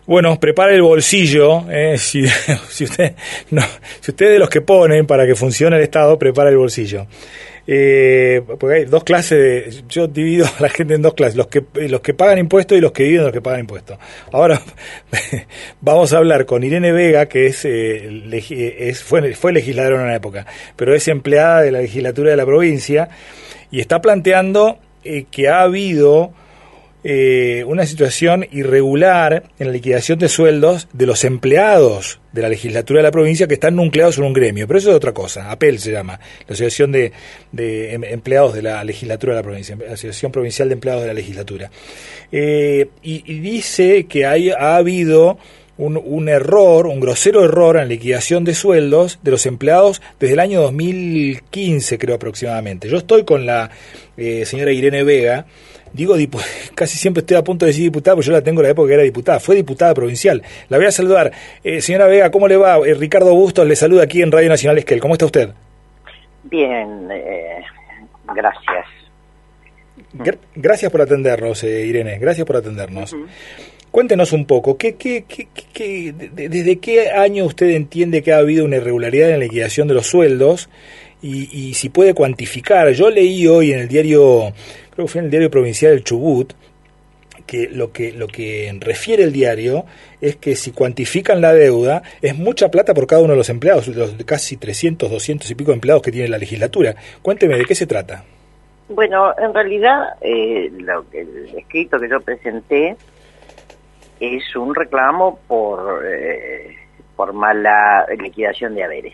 Bueno, prepare el bolsillo, si usted es de los que ponen para que funcione el Estado, prepara el bolsillo. Porque hay dos clases, yo divido a la gente en dos clases, los que pagan impuestos y los que viven de los que pagan impuestos. Ahora vamos a hablar con Irene Vega, que fue legisladora en una época, pero es empleada de la legislatura de la provincia y está planteando que ha habido una situación irregular en la liquidación de sueldos de los empleados de la legislatura de la provincia que están nucleados en un gremio, pero eso es otra cosa. APEL se llama, la Asociación de Empleados de la Legislatura de la Provincia, Asociación Provincial de Empleados de la Legislatura, y dice que ha habido un error, un grosero error en la liquidación de sueldos de los empleados desde el año 2015, creo aproximadamente. Yo estoy con la señora Irene Vega. Digo, casi siempre estoy a punto de decir diputada, porque yo la tengo en la época que era diputada, fue diputada provincial. La voy a saludar. Señora Vega, ¿cómo le va? Ricardo Bustos le saluda aquí en Radio Nacional Esquel. ¿Cómo está usted? Bien, gracias. Gracias por atendernos, Irene, gracias por atendernos. Uh-huh. Cuéntenos un poco, ¿desde qué año usted entiende que ha habido una irregularidad en la liquidación de los sueldos? Y si puede cuantificar. Yo leí hoy en el diario, creo que fue en el diario provincial del Chubut, que lo que refiere el diario es que si cuantifican la deuda, es mucha plata por cada uno de los empleados, los casi 300, 200 y pico empleados que tiene la legislatura. Cuénteme, ¿de qué se trata? Bueno, en realidad, el escrito que yo presenté es un reclamo por mala liquidación de haberes.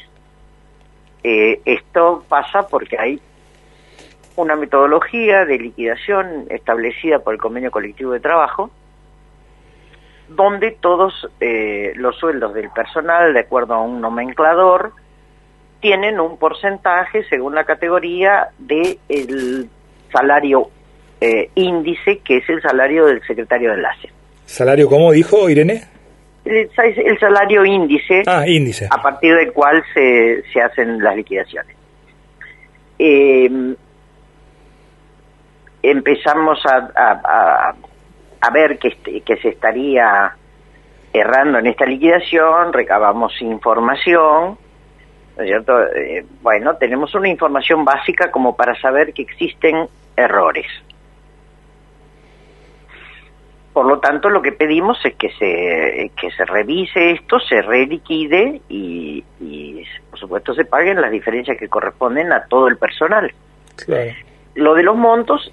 Esto pasa porque hay una metodología de liquidación establecida por el Convenio Colectivo de Trabajo, donde todos los sueldos del personal, de acuerdo a un nomenclador, tienen un porcentaje según la categoría del salario índice, que es el salario del secretario de enlace. ¿Salario cómo dijo Irene? El salario índice, índice, a partir del cual se hacen las liquidaciones. Empezamos a ver que se estaría errando en esta liquidación, recabamos información, ¿no es cierto? Bueno, tenemos una información básica como para saber que existen errores. Por lo tanto, lo que pedimos es que se revise esto, se reliquide y por supuesto se paguen las diferencias que corresponden a todo el personal. Claro. Lo de los montos,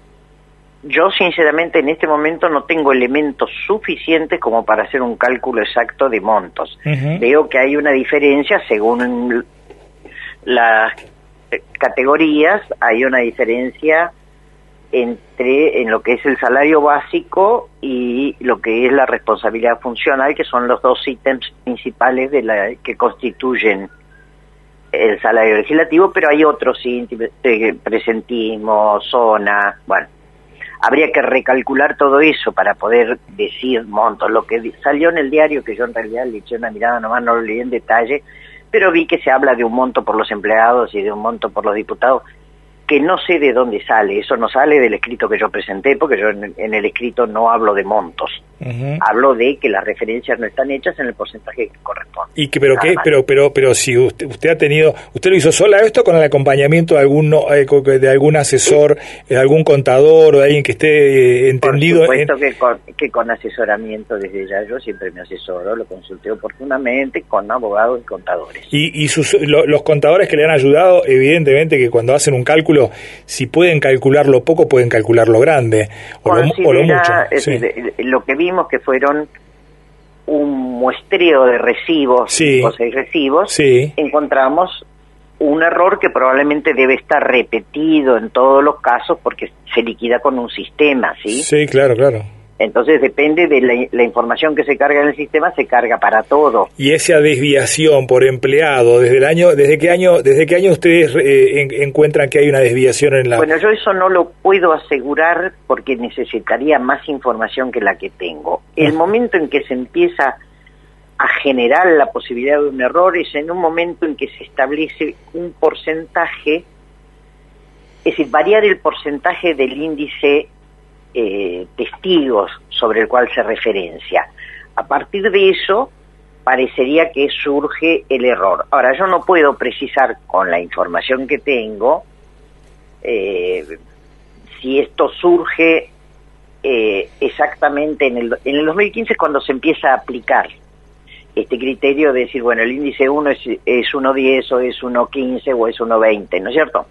yo sinceramente en este momento no tengo elementos suficientes como para hacer un cálculo exacto de montos. Uh-huh. Veo que hay una diferencia según las categorías, hay una diferencia en lo que es el salario básico y lo que es la responsabilidad funcional, que son los dos ítems principales que constituyen el salario legislativo, pero hay otros ítems, presentismo, zona, bueno, habría que recalcular todo eso para poder decir montos. Lo que salió en el diario, que yo en realidad le eché una mirada nomás, no lo leí en detalle, pero vi que se habla de un monto por los empleados y de un monto por los diputados, que no sé de dónde sale. Eso no sale del escrito que yo presenté, porque yo en el escrito no hablo de montos. Uh-huh. Hablo de que las referencias no están hechas en el porcentaje que corresponde. ¿Y pero si usted ha tenido, usted lo hizo sola esto con el acompañamiento de algún asesor, de algún contador o de alguien que esté entendido? Por supuesto que con asesoramiento desde ya, yo siempre me asesoro, lo consulté oportunamente con abogados y contadores. Y los contadores que le han ayudado, evidentemente que cuando hacen un cálculo, si pueden calcular lo poco, pueden calcular lo grande o lo mucho. Sí. Lo que vimos que fueron un muestreo de recibos, sí, o 6 recibos, sí, encontramos un error que probablemente debe estar repetido en todos los casos porque se liquida con un sistema, ¿sí? Sí, claro. Entonces depende de la información que se carga en el sistema, se carga para todo. Y esa desviación por empleado, ¿desde qué año ustedes encuentran que hay una desviación en la...? Bueno, yo eso no lo puedo asegurar porque necesitaría más información que la que tengo. El momento en que se empieza a generar la posibilidad de un error es en un momento en que se establece un porcentaje, es decir, variar el porcentaje del índice testigos sobre el cual se referencia. a partir de eso parecería que surge el error. Ahora, yo no puedo precisar con la información que tengo si esto surge exactamente en el 2015, cuando se empieza a aplicar este criterio de decir, bueno, el índice 1 es 1.10 o es 1.15 o es 1.20, ¿no es cierto?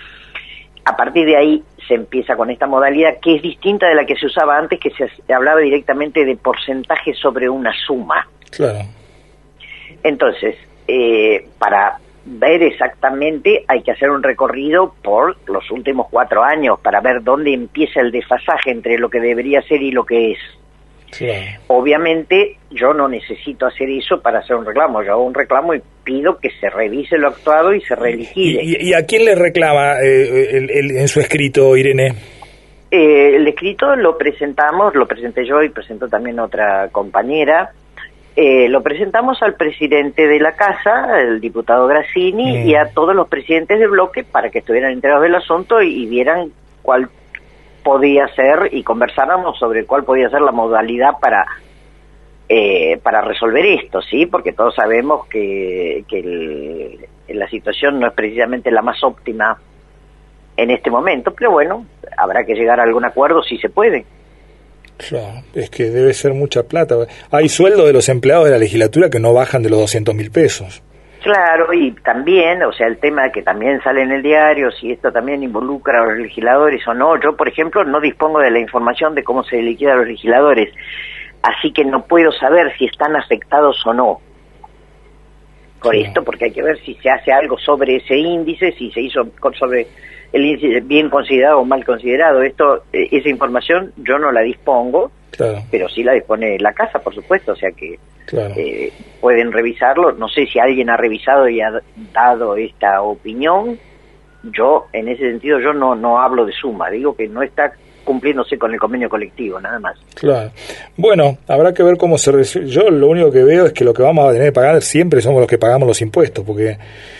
A partir de ahí se empieza con esta modalidad que es distinta de la que se usaba antes, que se hablaba directamente de porcentaje sobre una suma. Claro. Entonces, para ver exactamente hay que hacer un recorrido por los últimos 4 años para ver dónde empieza el desfasaje entre lo que debería ser y lo que es. Claro. Obviamente yo no necesito hacer eso para hacer un reclamo. Yo hago un reclamo y pido que se revise lo actuado y se reliquide. ¿Y a quién le reclama en su escrito, Irene? El escrito lo presenté yo y presentó también otra compañera. Lo presentamos al presidente de la Casa, el diputado Grassini, y a todos los presidentes de bloque para que estuvieran enterados del asunto y vieran cuál podía ser, y conversáramos sobre cuál podía ser la modalidad para resolver esto, ¿sí? Porque todos sabemos que la situación no es precisamente la más óptima en este momento, pero bueno, habrá que llegar a algún acuerdo si se puede. Claro, es que debe ser mucha plata. Hay sueldos de los empleados de la legislatura que no bajan de los 200.000 pesos. Claro, y también, o sea, el tema que también sale en el diario, si esto también involucra a los legisladores o no. Yo, por ejemplo, no dispongo de la información de cómo se liquidan los legisladores, así que no puedo saber si están afectados o no. Por esto, porque hay que ver si se hace algo sobre ese índice, si se hizo sobre el índice bien considerado o mal considerado. Esa información yo no la dispongo, claro, pero sí la dispone la Casa, por supuesto, o sea que claro, pueden revisarlo. No sé si alguien ha revisado y ha dado esta opinión. Yo, en ese sentido, yo no hablo de suma, digo que no está cumpliéndose con el convenio colectivo, nada más. Claro. Bueno, habrá que ver cómo se resuelve. Yo lo único que veo es que lo que vamos a tener que pagar siempre somos los que pagamos los impuestos, porque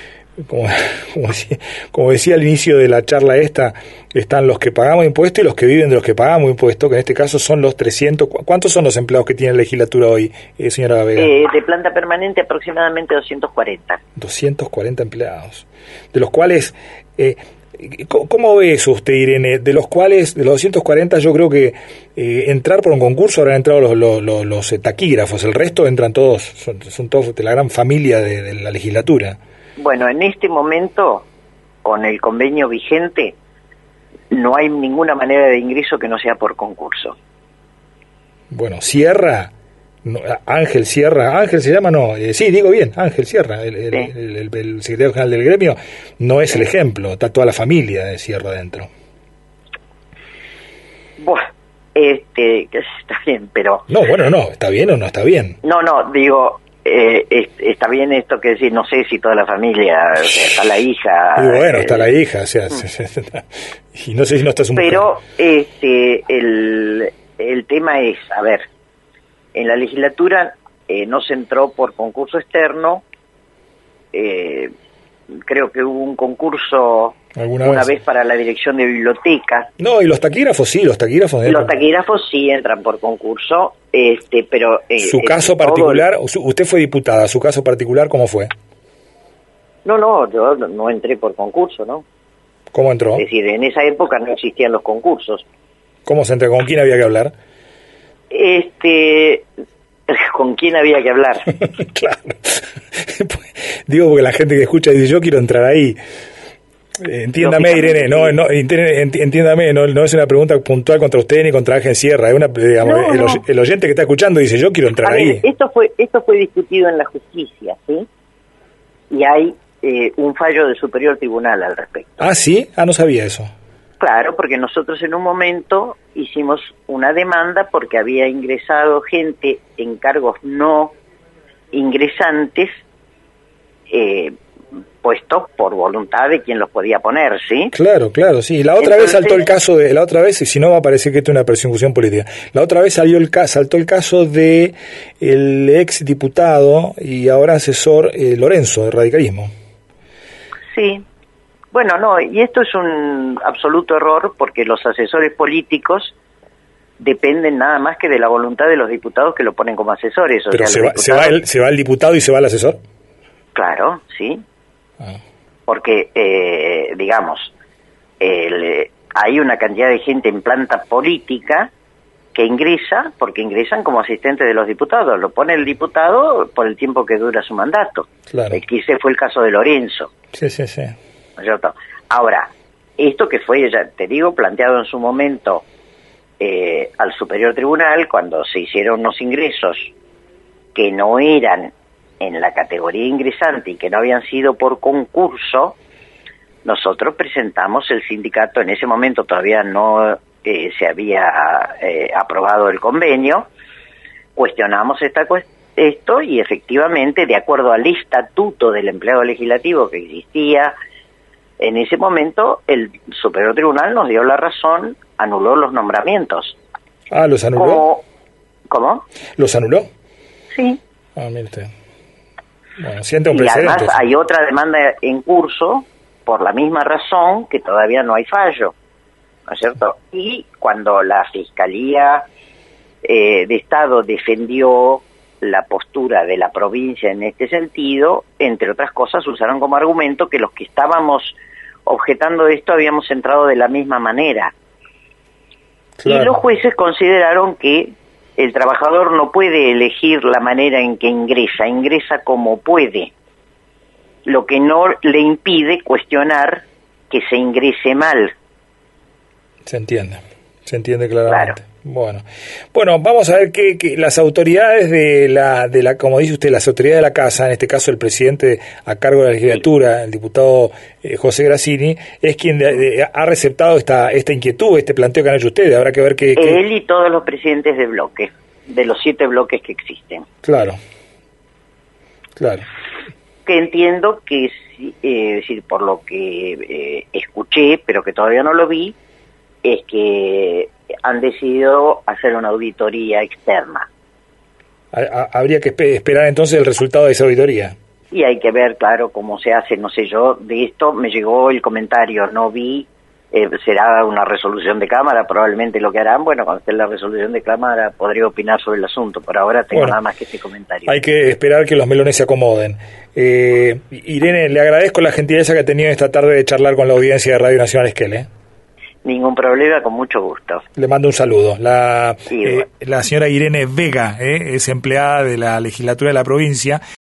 como decía al inicio de la charla esta, están los que pagamos impuestos y los que viven de los que pagamos impuestos, que en este caso son los 300. ¿Cuántos son los empleados que tiene la legislatura hoy, señora Vega? De planta permanente aproximadamente 240. 240 empleados, de los cuales... ¿Cómo ve eso usted, Irene? De los 240, yo creo que entrar por un concurso habrán entrado los taquígrafos, el resto entran todos, son todos de la gran familia de la legislatura. Bueno, en este momento, con el convenio vigente, no hay ninguna manera de ingreso que no sea por concurso. Bueno, Sierra... No, Ángel Sierra, Ángel se llama, no, sí, digo bien, Ángel Sierra, el secretario general del gremio, no es el ejemplo, está toda la familia de Sierra adentro. Bueno, está bien, pero... No, bueno, no, ¿está bien o no está bien? No, digo, está bien esto que decir, no sé si toda la familia, o sea, está la hija... Y bueno, está la hija, o sea, y no sé si no está su mujer. Pero, el tema es, a ver... En la legislatura no se entró por concurso externo, creo que hubo un concurso una vez para la dirección de bibliotecas. No, y los taquígrafos sí, los taquígrafos sí entran por concurso, pero... ¿Su caso particular, usted fue diputada, su caso particular cómo fue? No, yo no entré por concurso, ¿no? ¿Cómo entró? Es decir, en esa época no existían los concursos. ¿Cómo se entró? ¿Con quién había que hablar? ¿Con quién había que hablar? Claro. Digo porque la gente que escucha dice, yo quiero entrar ahí. Entiéndame, Irene, entiéndame, no es una pregunta puntual contra usted ni contra Ángel Sierra, es una, digamos, el oyente que está escuchando dice, yo quiero entrar ahí. Esto fue discutido en la justicia, ¿sí? Y hay un fallo del Superior Tribunal al respecto. ¿Ah, sí? No sabía eso. Claro, porque nosotros en un momento hicimos una demanda porque había ingresado gente en cargos no ingresantes, puestos por voluntad de quien los podía poner, ¿sí? Claro, sí. La otra vez saltó el caso si no va a parecer que esto es una persecución política. La otra vez saltó el caso de el ex diputado y ahora asesor Lorenzo, de radicalismo. Sí. Bueno, y esto es un absoluto error porque los asesores políticos dependen nada más que de la voluntad de los diputados que lo ponen como asesores. Pero se va el diputado y se va el asesor. Claro, sí. Porque, digamos, hay una cantidad de gente en planta política que ingresa, porque ingresan como asistentes de los diputados. Lo pone el diputado por el tiempo que dura su mandato. Claro. Ese fue el caso de Lorenzo. Sí. ¿No es cierto? Ahora, esto que fue, ya te digo, planteado en su momento al Superior Tribunal, cuando se hicieron unos ingresos que no eran en la categoría ingresante y que no habían sido por concurso, nosotros presentamos el sindicato. En ese momento todavía no se había aprobado el convenio, cuestionamos esto y efectivamente, de acuerdo al estatuto del empleado legislativo que existía en ese momento, el Superior Tribunal nos dio la razón, anuló los nombramientos. Ah, ¿los anuló? ¿Cómo? ¿Los anuló? Sí. Ah, mire usted. Bueno, siente un precedente. Además hay otra demanda en curso por la misma razón, que todavía no hay fallo, ¿no es cierto? Y cuando la Fiscalía de Estado defendió la postura de la provincia en este sentido, entre otras cosas usaron como argumento que los que estábamos objetando esto habíamos entrado de la misma manera. Claro. Y los jueces consideraron que el trabajador no puede elegir la manera en que ingresa como puede, lo que no le impide cuestionar que se ingrese mal. Se entiende claramente. Claro. Bueno, vamos a ver que las autoridades de la, como dice usted, las autoridades de la casa, en este caso el presidente a cargo de la legislatura, el diputado José Grassini, es quien ha receptado esta inquietud, este planteo que han hecho ustedes. Habrá que ver que él y todos los presidentes de bloque, de los 7 bloques que existen. Claro. Que entiendo que, es decir, por lo que escuché, pero que todavía no lo vi, es que han decidido hacer una auditoría externa. Habría que esperar entonces el resultado de esa auditoría. Y hay que ver, claro, cómo se hace, no sé yo, de esto me llegó el comentario, no vi, será una resolución de Cámara, probablemente lo que harán, bueno, cuando esté la resolución de Cámara podría opinar sobre el asunto, por ahora tengo nada más que este comentario. Hay que esperar que los melones se acomoden. Irene, le agradezco la gentileza que ha tenido esta tarde de charlar con la audiencia de Radio Nacional Esquel. Ningún problema, con mucho gusto. Le mando un saludo. La señora Irene Vega es empleada de la legislatura de la provincia.